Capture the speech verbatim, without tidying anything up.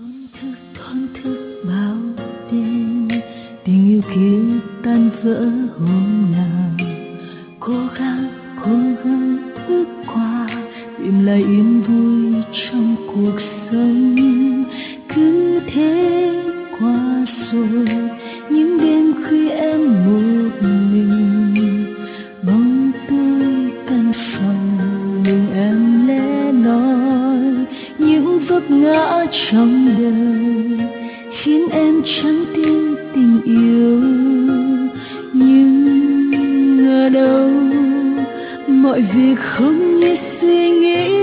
Thổn thức thổn thức bao đêm, tình yêu kia tan vỡ hôm nào. Cố gắng cố gắng bước qua, tìm lại yên vui trong cuộc sống. Cứ thế qua rồi những đêm khi em một mình, bóng tối căn phòng mình em lẻ loi. Những vấp ngã trong đời khiến em chẳng tin tình yêu, nhưng ở đâu mọi việc không như suy nghĩ.